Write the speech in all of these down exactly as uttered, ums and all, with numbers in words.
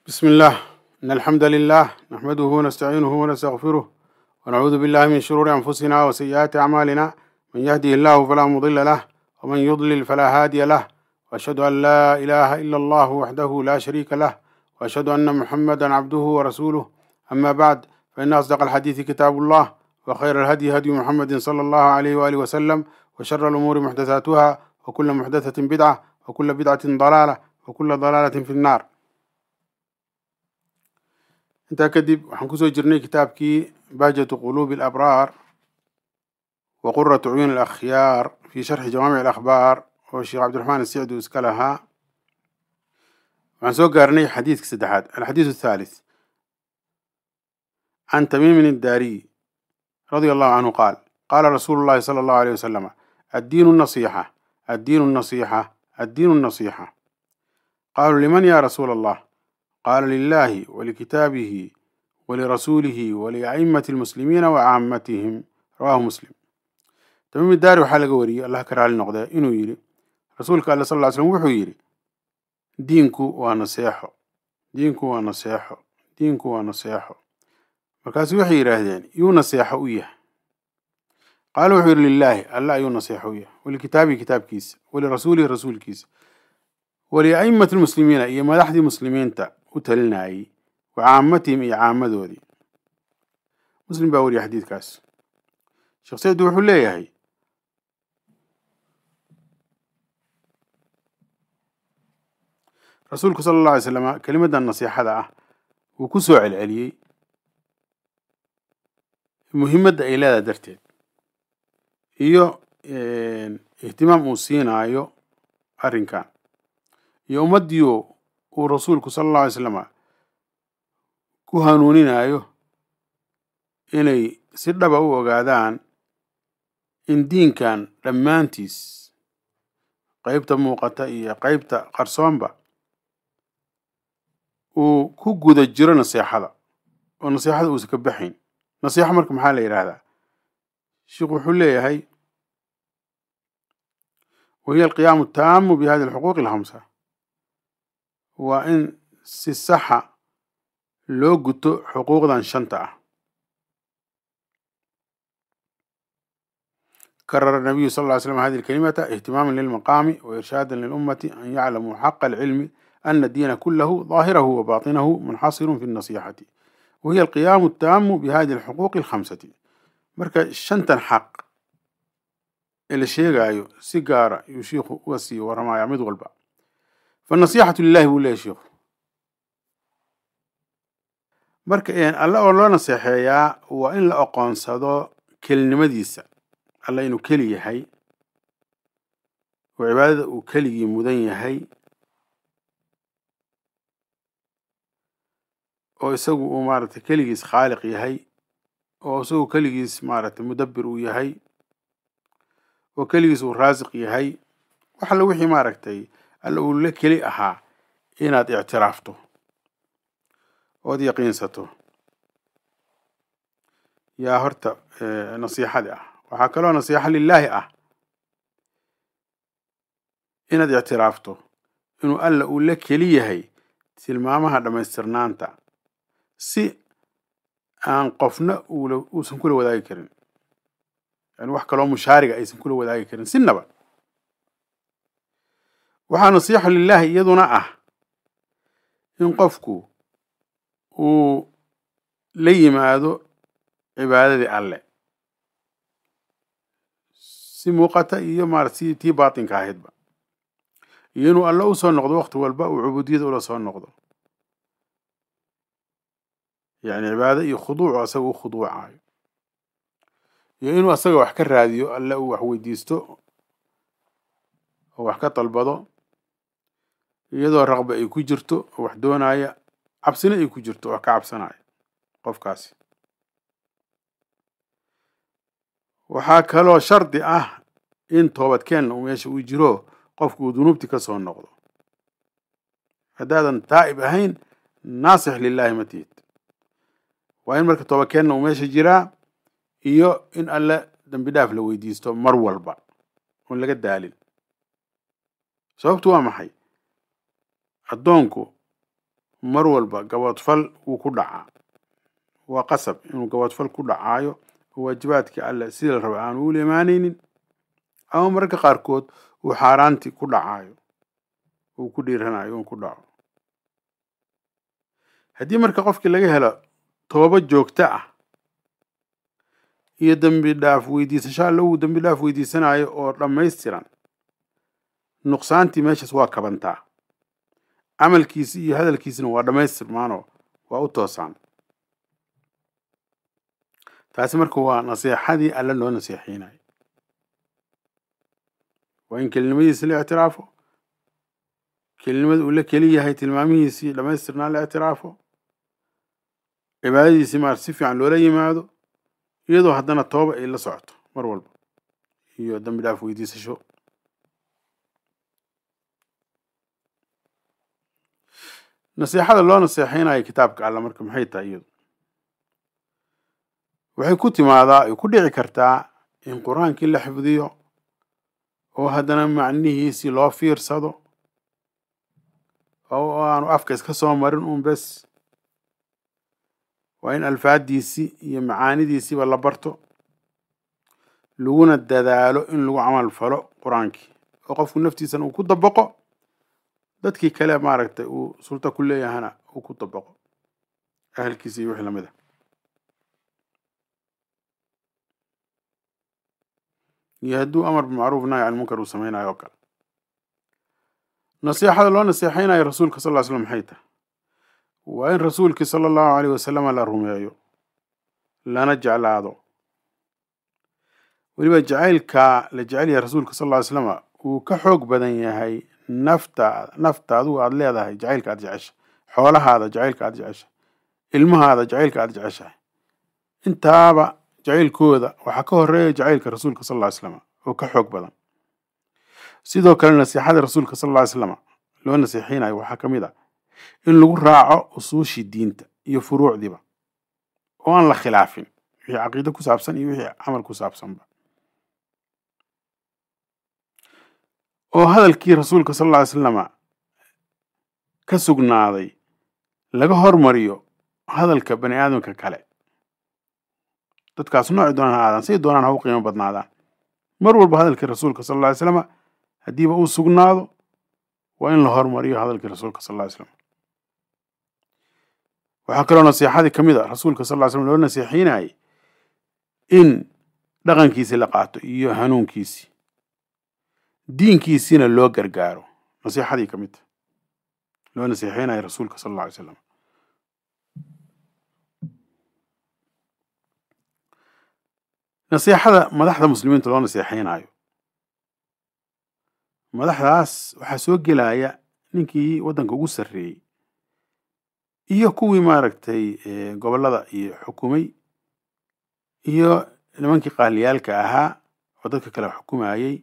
بسم الله إن الحمد لله نحمده ونستعينه ونستغفره ونعوذ بالله من شرور أنفسنا وسيئات أعمالنا من يهده الله فلا مضل له ومن يضلل فلا هادي له وأشهد أن لا إله إلا الله وحده لا شريك له وأشهد أن محمدا عبده ورسوله أما بعد فإن أصدق الحديث كتاب الله وخير الهدي هدي محمد صلى الله عليه وآله وسلم وشر الأمور محدثاتها وكل محدثة بدعة وكل بدعة ضلالة وكل ضلالة في النار. intaa kadib waxaan kusoo jirnay kitaabkii baajatu quluubi alabraar wa quratu cuyuuni alakhyaar fi sharxi jawaamic alakhbaar oo sheekh cabdiraxmaan asicdi iska lahaa. waxaan soo gaarnay xadiidka saddexaad alxadiidu athaalith can tamiimin addaariy radia allahu canhu qaal qaala rasuulu llahi sala allahu alayh wasalama addiinu nasiixa addiinu nasiixa addiinu nasiixa qaaluu liman ya rasuula allah قال لله ولكتابه ولرسوله ولأئمة المسلمين وعامتهم رواه مسلم. تميم الداري waxaa laga wariyay Allah ka raali noqday inuu yiri rasuulka Allah sallallahu alayhi wasallam wuxuu yiri diinku waa naseexo diinku waa naseexo diinku waa naseexo markaas waxay yiraahdeen yuu naseexo u yahay qaalu wuxuu yiri lillahi Allah ayuu naseexo u yahay walikitaabi kitaabkiisa walirasuulihi rasuulkiisa ولأئمة المسلمين إيه مدحدي مسلمين تا وتلناي وعامتهم إيه عامدودي مسلم باوري حديث كاس شخصية دوحوا ليه هي رسولك صلى الله عليه وسلم كلمة النصيحة ده وكسوع العلي مهمة إلى درتين إيو اهتمام وسينا إيو أرنكان iyo ummadiyo uu rasuulku sallallahu alayhi wasallam ku hanuuninayo inay si dhaba u ogaadaan in diinkan dhammaantiis qaybta muuqata iyo qaybta qarsoonba uu ku guda jiro nasiixada oo nasiixada uu iska baxayn. nasiixa marka maxaa la yiraahdaa? sheekhu wuxuu leeyahay وهي القيام التام بهذه الحقوق الخمسة وإن سصحة لو قلت حقوق ذا شنطة. كرر النبي صلى الله عليه وسلم هذه الكلمة اهتماما للمقام وإرشادا للأمة أن يعلموا حق العلم أن الدين كله ظاهره وباطنه منحصر في النصيحة وهي القيام التام بهذه الحقوق الخمسة. مركز الشنطة حق اللي شيء جايو سيجارة يشيخ وسي ورما يعمد غلبا فالنصيحة لله ولا يا شيخ مركا إن الله والله نصيحة يا وإن لا أقان صدا كلمة ديسة الله إنه كلي هي وعبادة وكلي مدنية هي ويسوق مارة كلي خالق يهي ويسوق كلي مارة مدبر ويهي وكليس ورازق يهي وحل وحي ما ركتي اللي لك كلي أها إناد اعترافته ودي يقينسته يا هرت اه نصيحة ده وحكلوا نصيحة لله أه إناد اعترافته إنه قال لك كلي هي تلمامها لما يسترنانتا سي أن قفنا وسن كل وذاكرين يعني wax kale oo mushaariga aysan kula wadaagi karin sinaba waxa nasiixa lillahi iyaduna ah in qofku uu la yimaado cibaadadii alle si muuqata iyo maartii tii baatinka ahaydba iyo inuu alle u soo noqdo waqti walba uu ubudiyada ula soo noqdo yani cibaado iyo khuduuc asagu khuduucayo iyo inuu asaga wax ka raadiyo alle uu wax weydiisto oo wax ka talbado iyadoo raqba ay ku jirto oo wax doonaya cabsina ay ku jirto oo ka cabsanaya qofkaasi. waxaa kaloo shardi ah in toobadkeen uu meesha uu jiro qofku uu dunuubti ka soo noqdo haddaadan taa'ib ahayn naasix lillahi matiid waa in marka toobadkeen uu meesha jiraa iyo in alle dambi dhaaf la weydiisto mar walba oo laga daalin. sababtu waa maxay? addoonku mar walba gaboodfal wuu ku dhacaa waa qasab inuu gaboodfal ku dhacaayo oo waajibaadkii alle sida la raba aanu ula imaanaynin ama mararka qaarkood uu xaaraantii ku dhacaayo uu ku dhiiranayo inuu ku dhaco haddii marka qofkii laga helo tooba joogto ah iyo dambi dhaaf weydiisasho alle uu dambi dhaaf weydiisanayo oo dhammaystiran nuqsaantii meeshaas waa kabantaa camalkiisi iyo hadalkiisina waa dhammaystirmaanoo waa u toosaan taasi marka waa naseexadii alle loo naseexeynayo waa in kelinimadiisa la ictiraafo kelinimada uu la keli yahay tilmaamihiisii dhammaystirnaa la ictiraafo cibaadadiisii maar si fiican loola yimaado iyadoo haddana tooba ay la socoto mar walba iyo dambi dhaaf weydiisasho naseexada loo naseexeynayo kitaabka alla marka maxay tahay iyadu waxay ku timaadaa ay ku dhici kartaa in qur-aankii la xifdiyo oo haddana macnihiisii loo fiirsado oo aanu afka iska soo marin un bes waa in alfaadiisii iyo macaanidiisiiba la barto laguna dadaalo in lagu camal falo qur-aankii oo qofku naftiisana uu ku dabaqo dadkii kale maaragtay uu sulta ku leeyahana uu ku dabaqo ahalkiisa iyo wixii lamid ah iyo hadduu amar bilmacruuf nahy can munkar uu samaynayo oo kale naseexada loo naseexeynayo rasuulka sal ll slam maxay tahay waa in rasuulkii sala allahu alayh wasalama la rumeeyo lana jeclaado weliba jacaylka la jecel yahay rasuulka sal ll ly slama uu ka xoog badan yahay nafta nafta adigu aada leedahay jacaylka aad jeceshahay xoolahaada jacaylka aad jeceshahay ilmahaada jacaylka aad jeceshahay intaaba jacaylkooda waxaa ka horeeya jacaylka rasuulka sal ll ly slama oo ka xoog badan sidoo kale nasiixada rasuulka sal ll ly slama loo naseexeynayo waxaa ka mid ah in lagu raaco usuushii diinta iyo furuucdiiba oo aan la khilaafin wixii caqiide ku saabsan iyo wixii camal ku saabsanba oo hadalkii rasuulka sal alla ly slama ka sugnaaday laga hormariyo hadalka bani aadamka kale dadkaas nooci doonaan ha aadan say doonaan ha u qiimo badnaadaan mar walba hadalkii rasuulka sal alla ly slama haddiiba uu sugnaado waa in la hormariyo hadalkii rasuulka sal alla ly slama waxaa kaloo nasiixadii ka mid a rasuulka sal ll ly slam loo naseexeynayay in dhaqankiisii la qaato iyo hanuunkiisii diinkiisiina loo gargaaro nasiixadii ka mid a loo naseexeynayo rasuulka sal alla alay slam nasiixada madaxda muslimiinta loo naseexeynayo madaxdaas waxaa soo gelaya ninkii waddanka ugu sarreeyey iyo kuwii maaragtay gobollada iyo xukumay iyo nimankii qaaliyaalka ahaa oo dadka kale xukumayay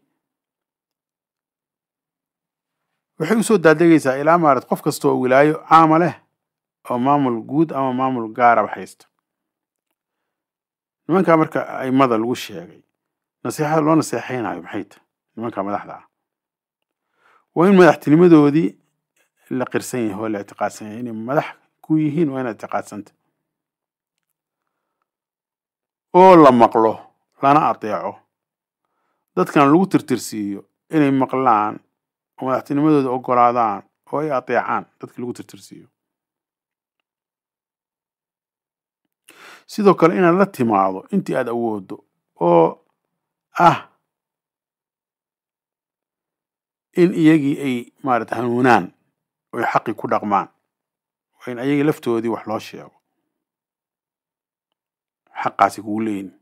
waxay usoo daadegaysaa ilaa maarad qof kasta oo wilaayo caama leh oo maamul guud ama maamul gaaraba haysta nimankaa marka aimada lagu sheegay nasiixada loo naseexeynayo maxay tahay nimankaa madaxda ah waa in madaxtinimadoodii la qirsan yahay oo la ictiqaadsan yahay inay madax ku yihiin waa inaad ictiqaadsanta oo la maqlo lana ateeco dadkan lagu tirtirsiiyo inay maqlaan oo madaxtinimadooda ogolaadaan oo ay ateecaan dadka lagu tirtirsiiyo sidoo kale inaad la timaado intii aad awooddo oo ah in iyagii ay maarata hanuunaan oo ay xaqi ku dhaqmaan waa in ayagii laftoodii wax loo sheego xaqaasi kugu leeyin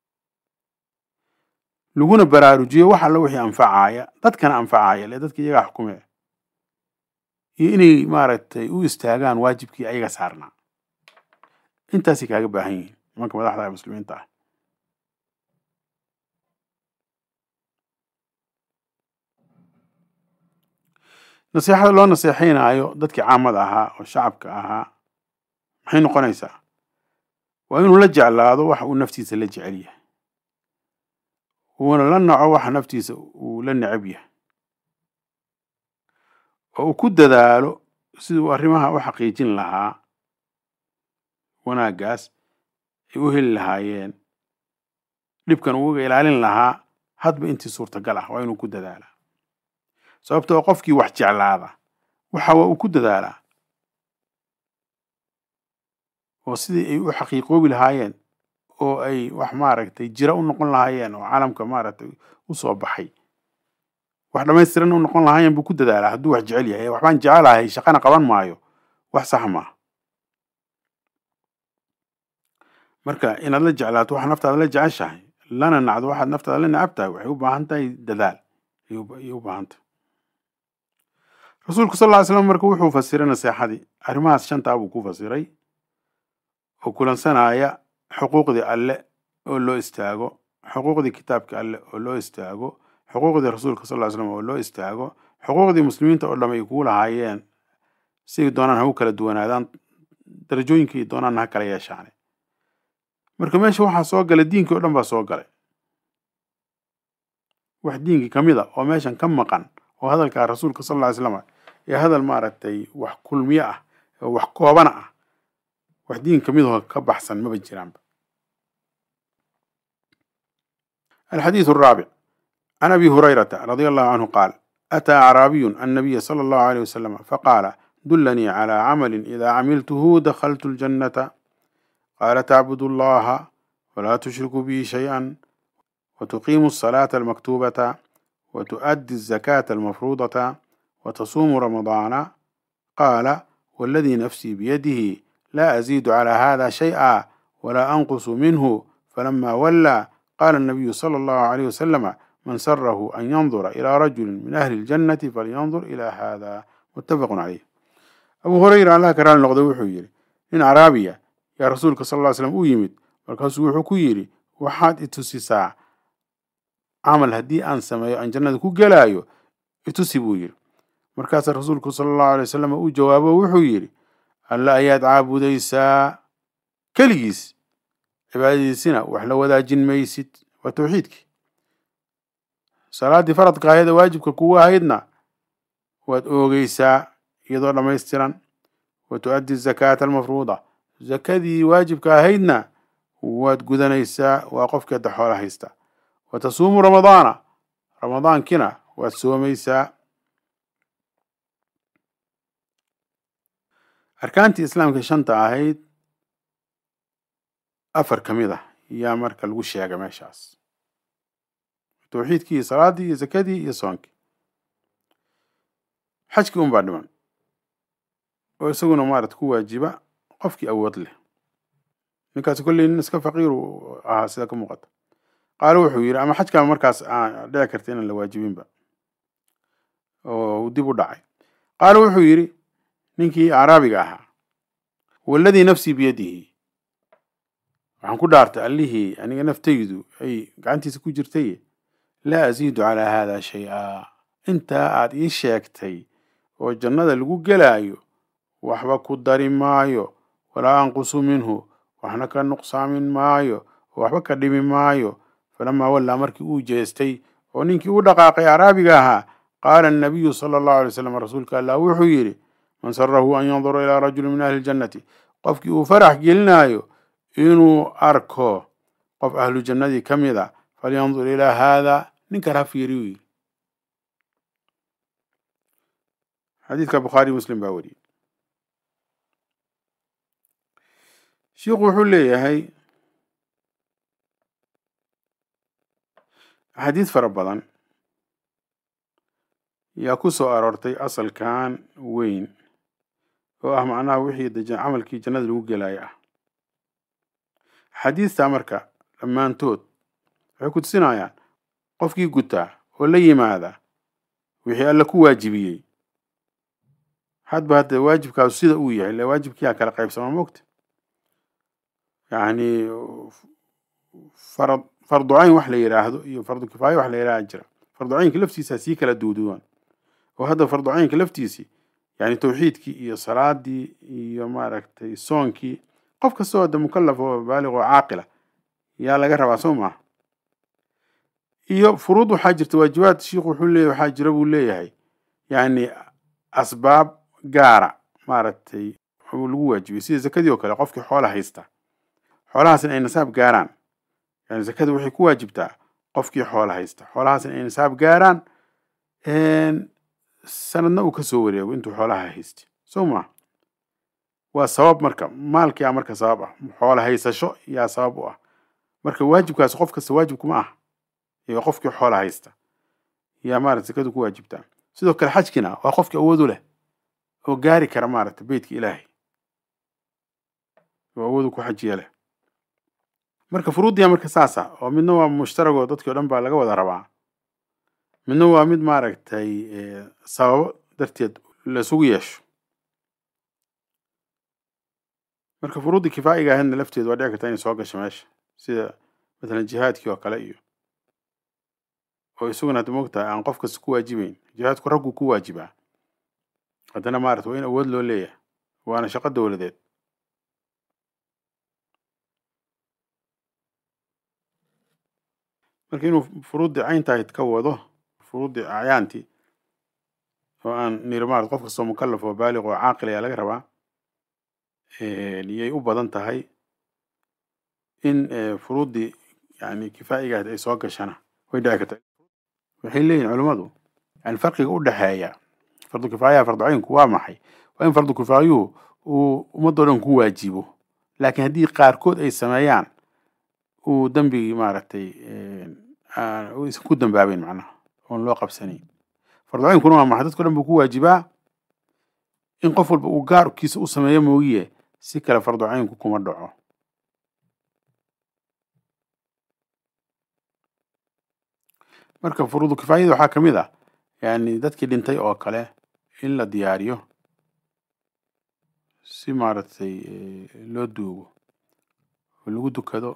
laguna baraarujiyo wax alla wixii anfacaya dadkana anfacaya le dadka iyagaa xukume iyo inay maaragtay u istaagaan waajibkii ayaga saarnaa intaasay kaaga baahan yihiin nimanka madaxda muslimiinta ah nasiixada loo naseexeynayo dadkii caamada ahaa oo shacabka ahaa maxay noqonaysaa waa inuu la jeclaado waxa uu naftiisa la jecel yahay uuna la naco waxa naftiisa uu la necab yahay oo uu ku dadaalo siduu arrimaha u xaqiijin lahaa wanaaggaas ay u heli lahaayeen dhibkan uga ilaalin lahaa hadba intii suurtagal ah waa inuu ku dadaalaa sababtoo qofkii wax jeclaada waxa waa uu ku dadaalaa oo sidii ay u xaqiiqoobi lahaayeen oo ay wax maaragtay jira u noqon lahaayeen oo caalamka maaragtay u soo baxay wax dhammaystiran u noqon lahaayeen buu ku dadaalaa hadduu wax jecel yahay waxbaan jecelahay shaqana qaban maayo wax sax maaha marka inaad la jeclaato wax naftaada la jeceshahay lana nacdo waxaad naftaada la necab tahay waxay u baahan tahay dadaal ayay u baahan tahay rasuulku sal lla ly slam marka wuxuu fasiray naseexadii arrimahaas shantaa buu ku fasiray oo kulansanaya xuquuqdii alle oo loo istaago xuquuqdii kitaabka alle oo loo istaago xuquuqdii rasuulka sal lla ly slam oo loo istaago xuquuqdii muslimiinta oo dham ay kugu lahaayeen siday doonaan ha u kala duwanaadaan darajooyinkii doonaan ha kala yeeshaane marka meesha waxaa soo galay diinkii o dhan baa soo galay wax diinkii ka mid a oo meeshan ka maqan oo hadalkaa rasuulka sal lla ly slam ee hadal maaragtay wax kulmiye ah oo wax koobana ah wax diin ka mid oo ka baxsan maba jiraanba الحديث الرابع عن أبي هريرة رضي الله عنه قال أتى أعرابي النبي صلى الله عليه وسلم فقال دلني على عمل إذا عملته دخلت الجنة قال تعبد الله ولا تشرك به شيئا وتقيم الصلاة المكتوبة وتؤدي الزكاة المفروضة وتصوم رمضان قال والذي نفسي بيده لا أزيد على هذا شيئا ولا أنقص منه فلما ولى قال النبي صلى الله عليه وسلم من سره أن ينظر إلى رجل من أهل الجنة فلينظر إلى هذا متفق عليه أبو هريرة الله كران لقد وحيري إن عربية يا رسولك صلى الله عليه وسلم ويمد markaasuu wuxuu ku yidhi waxaad itusisaa camal haddii aan sameeyo aan jannada ku gelaayo itusi buu yidhi markaasaa rasuulku sala allahu alay wasalam uu jawaabo wuxuu yidhi alla ayaad caabudaysaa keligiis cibaadadiisina wax la wadaajin maysid waa tawxiidkii salaaddii faradka ahaydee waajibka kugu ahaydna waad oogeysaa iyadoo dhammaystiran wa tu'addi zakaata almafruuda zakadii waajibka ahaydna waad gudanaysaa waa qofkii hadda xoola haysta wa tasuumu ramadaana ramadaankina waad soomaysaa arkaantii islaamka shanta ahayd afar ka mid ah yaa marka lagu sheega meeshaas tawxiidkii iyo salaaddii iyo zakadii iyo soonkii xajkii un baa dhiman oo isaguna maarad ku waajiba qofkii awood leh ninkaasi kolley nin iska faqiiru ahaa sida ka muuqata qaalo wuxuu yidhi ama xajkaa markaas aan dhici karta inaan la waajibinba oo dib u dhacay qaalo wuxuu yidhi ninkii acraabiga ahaa waladii nafsii biyadihi waxaan ku dhaartay allihii aniga naftaydu ay gacantiisa ku jirtay laa aziidu calaa haadaa shay-a intaa aad ii sheegtay oo jannada lagu gelaayo waxba ku dari maayo walaa anqusu minhu waxna ka nuqsaamin maayo oo waxba ka dhimi maayo falamaa wallaa markii uu jeestay oo ninkii u dhaqaaqay acraabiga ahaa qaala annabiyu sala allahu alay wasalam rasuulka allah wuxuu yidhi man sarahu an yandura ilaa rajuli min ahli ljannati qofkii uu farax gelinaayo inuu arko qof ahlu jannadii ka mid a falyandur ilaa haada ninkan ha fiiriyu yidhi xadiidka bukhaari muslim baa wariyey shiikhu wuxuu leeyahay axaadiis fara badan yaa ku soo aroortay asalkan weyn oo ah macnaha wixii camalkii jannada lagu gelaayo ah axaadiistaa marka dhammaantood waxay ku tusinayaan qofkii gutaa oo la yimaada wixii alla ku waajibiyey hadba hadda waajibkaasu sida uu yahay ila waajibkiyaa kala qaybsama mogta yani farad fardu cayn wax la yidhaahdo iyo fardu kifaayo wax la yidhahda jira fardu caynka laftiisa sii kala duuduwan oo hadda fardu caynka laftiisii yani tawxiidkii iyo salaadii iyo maaragtay soonkii qof kastoo hadda mukallaf oo baalig oo caaqila yaa laga rabaa soo maaha iyo furuud waxaa jirta waajibaad shiikhu wuxuu leeyahay waxaa jira buu leeyahay yani asbaab gaara maaragtay lagu waajibiyey sida zakadii oo kale qofkii xoola haysta xoolahaasna ay nisaab gaaraan yani zakada waxay ku waajibtaa qofkii xoola haysta xoolahaasna ay nisaab gaaraan sanadna uu ka soo wareego intuu xoolaha haystay soo ma waa sabab marka maalkii aa marka sabab ah xoola haysasho yaa sabab u ah marka waajibkaas qof kasta waajib kuma ah iyo qofkii xoola haysta yaa maaragtay zakadu ku waajibtaa sidoo kale xajkina waa qofkii awood u leh oo gaari kara maaragtay beytka ilaahay oo awood ku xajiya leh marka furuudiya marka saasa oo midna waa mushtaragoo dadkii o dhan baa laga wada rabaa midna waa mid maaragtay sababo darteed laisugu yeesho marka furuudii kifaa'iga ahaydna lafteedu waa dhici karta inay soo gasho meesha sida matalan jihaadkii oo kale iyo oo isaguna hadda moogtahay aan qof kasta ku waajibayn jihaadku raggu ku waajibaa haddana maaragta waa in awood loo leeyahay waana shaqo dowladeed marka inuu furuuddii cayntahayd ka wado furuuddii acyaantii oo aan niri maarata qof kastoo mukallaf oo baaliq oo caaqil ayaa laga rabaa yay u badan tahay in furuuddii yani kifaa'iga ahayd ay soo gashana way dhici kartaa waxay leeyihin culimmadu yani farqiga u dhexeeya fardu kifaayaha fardu caynku waa maxay waa in fardu kifaayuhu uu ummadoo dhan ku waajibo laakiin haddii qaarkood ay sameeyaan uu dembigii maaragtay isan ku dambaabeyn macnaha oon loo qabsanayn fardu caynkuna waa maxay dadko dhan buu ku waajibaa in qof walba uu gaarkiisa u sameeyo moogiye si kale fardu caynku kuma dhaco marka furuudu kifaayada waxaa ka mid ah yani dadkii dhintay oo kale in la diyaariyo si maaragtay loo duugo oo lagu dukado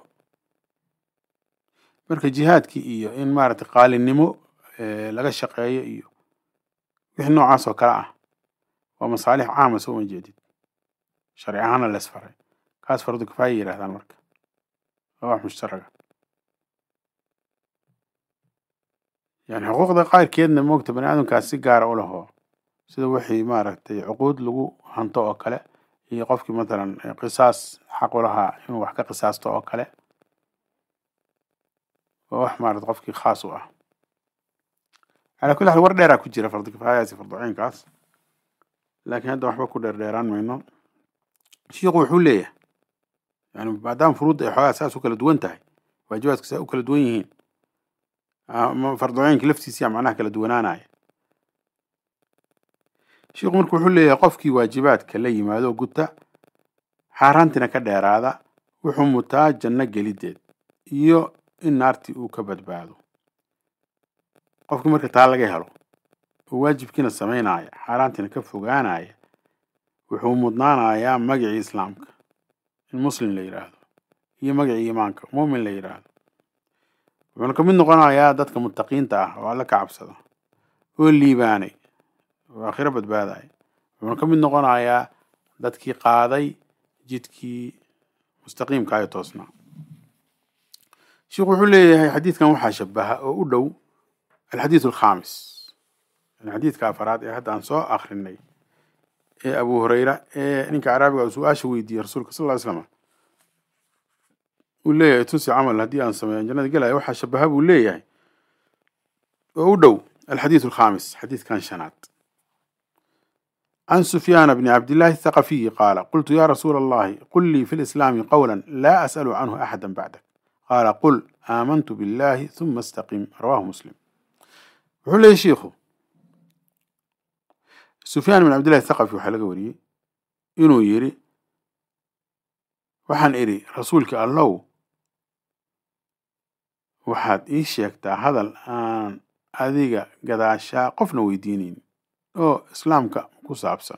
marka jihaadkii iyo in maaragtay qaalinimo laga shaqeeyo iyo wixii noocaas oo kale ah waa masaalix caama soo ma jeedid sharci ahaana lees faray kaas fardu kifaaya yidhahdaan marka waa wax mushtaraga yani xuquuqda qaarkeedna moogta bani aadamkaas si gaara u laho sida wixii maaragtay cuquud lagu hanto oo kale iyo qofkii matalan qisaas xaq u lahaa inuu wax ka qisaasto oo kale waa wax maarata qofkii khaas u ah calaa kulli xaal war dheeraa ku jira fardu kifaayahaasi fardu caynkaas laakiin hadda waxba ku dheerdheeraan mayno shiiku wuxuu leeyahay yani maadaama furuudda ay xoogaa saas u kala duwan tahay waajibaadku saa u kala duwan yihiin fardu caynka laftiisiyaa macnaha kala duwanaanaya shiiku marka wuxuu leeyahay qofkii waajibaadka la yimaado guta xaaraantina ka dheeraada wuxuu mutaa janno gelideed iyo in naartii uu ka badbaado qofkii marka taa laga helo oo waajibkiina samaynaya xaaraantiina ka fogaanaya wuxuu mudnaanayaa magacii islaamka in muslim la yidhaahdo iyo magacii iimaanka muumin la yidhaahdo wuxuuna ka mid noqonayaa dadka muttaqiinta ah oo alla ka cabsada oo liibaanay oo aakhiro badbaadaya wuxuuna ka mid noqonayaa dadkii qaaday jidkii mustaqiimka ayo toosnaa sheekhu wuxuu leeyahay xadiidkan waxaa shabaha oo u dhow alxadiid alkhaamis xadiidka afaraad ee hadda aan soo akrinay ee abu hurayra ee ninka caraabiga uu su-aasha weydiiyey rasuulka sal ly slam uu leeyahay tusi camal haddii aan sameeyan jannada gelaya waxaa shabaha buu leeyahay oo u dhow alxadiid alkhaamis xadiidkan shanaad عن سفيان بن عبد الله الثقفي قال قلت يا رسول الله قل لي في الإسلام قولا لا أسأل عنه أحدا بعدك قال قل آمنت بالله ثم استقم رواه مسلم وحول يا شيخه سفيان بن عبد الله الثقفي وحلقه وريه إنو يري وحان إري رسولك الله وحاد إيش يكتا هذا الآن أذيك قد عشاء قفنا ويدينين أو إسلامك ku saabsan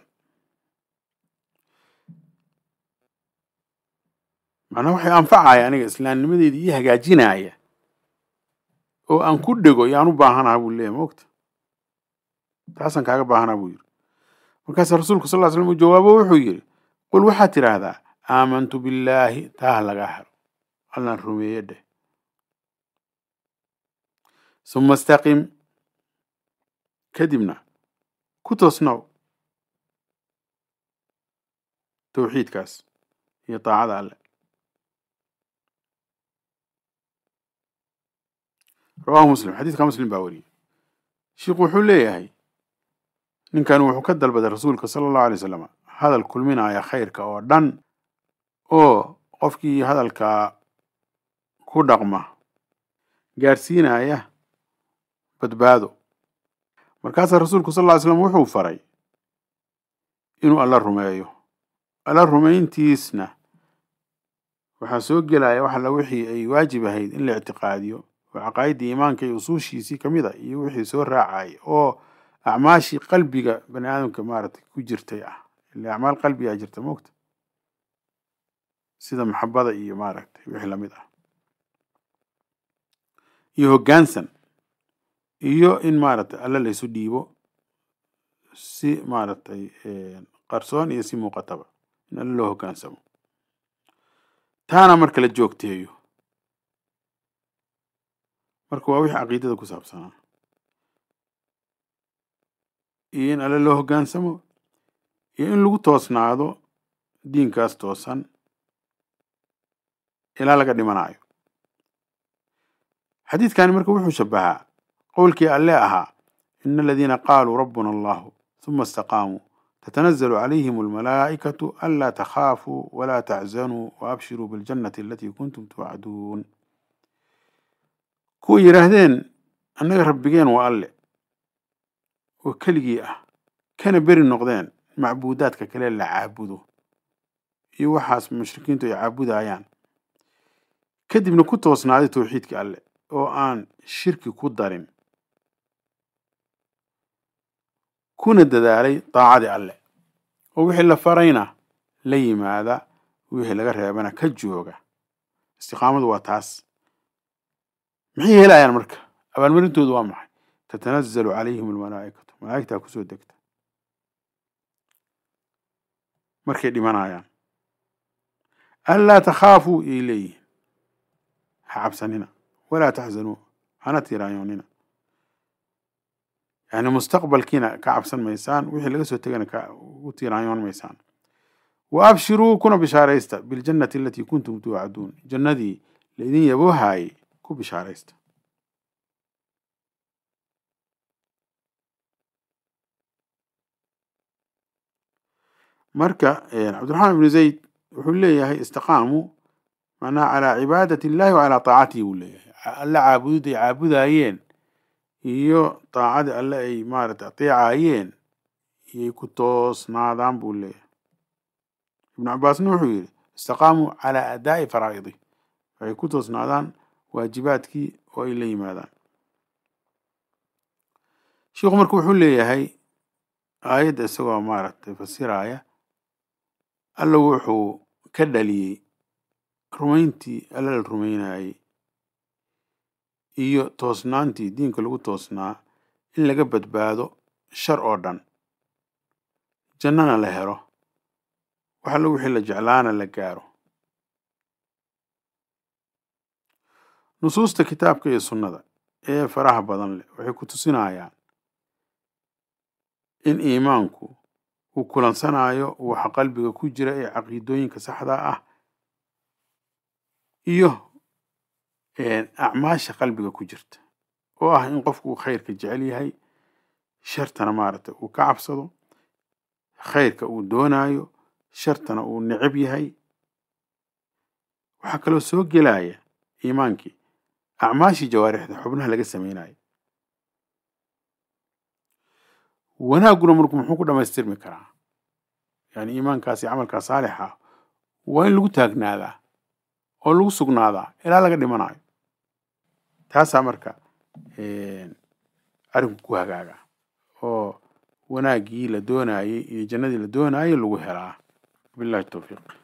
macnaa waxay anfacaya aniga islaamnimadeeda iyo hagaajinaya oo aan ku dhego yaan u baahanaha buu leeyahy moogta taasaan kaaga baahanaha buu yidhi markaas rasuulku sal ll slam uu jawaabo wuxuu yidhi qul waxaad tidhaahdaa aamantu billaahi taah lagaa helo allaan rumeeye dheh suma istaqim kadibna ku toosnow tawxiidkaas iyo taacada alle. rawaahu muslim, xadiidka muslim baa wariyey. sheikhu wuxuu leeyahay ninkan wuxuu ka dalbaday rasuulka sala allahu alay wasalam hadal kulminaya khayrka oo dhan oo qofkii hadalkaa ku dhaqma gaarsiinaya badbaado. markaasaa rasuulku sal ll ly slam wuxuu faray inuu alla rumeeyo. alla rumayntiisna waxaa soo gelaya wax alla wixii ay waajib ahayd in la ictiqaadiyo oo caqaa'iddii iimaanka iyo usuushiisii ka mid a iyo wixii soo raacay oo acmaashii qalbiga bani aadamka maaragtay ku jirtay ah. ila acmaal qalbigaa jirta moogta, sida maxabada iyo maaragtay wixii lamid ah, iyo hoggaansan, iyo in maaragtay alle laysu dhiibo si maaragtay qarsoon iyo si muuqataba in alle loo hoggaansamo. taana marka la joogteeyo marka waa wixii caqiidada ku saabsanaa, iyo in alle loo hoggaansamo, iyo in lagu toosnaado diinkaas toosan ilaa laga dhimanayo. xadiidkani marka wuxuu shabahaa qowlkii alle ahaa ina aladiina qaaluu rabbuna allahu ثuma istaqaamuu tatanazlu calayhim almalaa'ikatu anlaa takhaafuu walaa taxzanuu waabshiruu biاljannati alatii kuntum tuwacduun. kuwa yidhaahdeen annaga rabbigeen waa alle oo keligii ah, kana beri noqdeen macbuudaadka kale la caabudo iyo waxaas mushrikiintu ay caabudayaan, kadibna ku toosnaaday tawxiidkii alle oo aan shirki ku darin, kuna dadaalay daacadii alle oo wixii la farayna la yimaada, wixii laga reebana ka jooga. istiqaamadu waa taas. maxay helayaan marka? abaalmarintoodu waa maxay? tatanazzalu calayhim almalaa'ikatu, malaa'igtaa kusoo degta markay dhimanayaan. anlaa takhaafuu iyay leeyihin, ha cabsanina, walaa taxzanuu, hana tiiraanyoonina. yani mustaqbalkiina ka cabsan maysaan, wixii laga soo tegana ka u tiiraanyoon maysaan. wa abshiruu, kuna bishaaraysta biljannati alatii kuntum tuwacduun, jannadii laydin yaboohaayey ku bishaaraysta. marka cabdiraxmaan ibnu zayd wuxuu leeyahay istaqaamuu macnaha calaa cibaadati illahi wa calaa taacatihi buu leeyahay. alle caabudid ay caabudaayeen iyo taacadii alle ay maaragtay ateecaayeen iyay ku toosnaadaan buu leeyahay. ibnu cabaasna wuxuu yidhi istaqaamuu calaa adaa'i faraa'idi, waxay ku toosnaadaan waajibaadkii oo ay la yimaadaan. sheikhu marka wuxuu leeyahay aayadda isagoo maaragtay fasiraya, alla wuxuu ka dhaliyey rumayntii alla la rumaynayey iyo toosnaantii diinka lagu toosnaa in laga badbaado shar oo dhan, jannana la helo, wax alla wixii la jeclaana la gaaro. nusuusta kitaabka iyo sunnada ee faraha badan leh waxay ku tusinayaan in iimaanku uu kulansanayo waxa qalbiga ku jira ee caqiidooyinka saxda ah iyo acmaasha qalbiga ku jirta, oo ah in qofku uu khayrka jecel yahay, shartana maaragtay uu ka cabsado, khayrka uu doonayo, shartana uu necab yahay. waxaa kaloo soo gelaya iimaankii acmaashii jawaarixda xubnaha laga samaynayo. wanaaguna marku muxuu ku dhamaystirmi karaa? yani iimaankaasi camalkaa saalixa waa in lagu taagnaadaa oo lagu sugnaadaa ilaa laga dhimanayo. taasaa marka arrinku ku hagaaga oo wanaaggii la doonayey iyo jannadii la doonayey lagu helaa. billahi tawfiiq.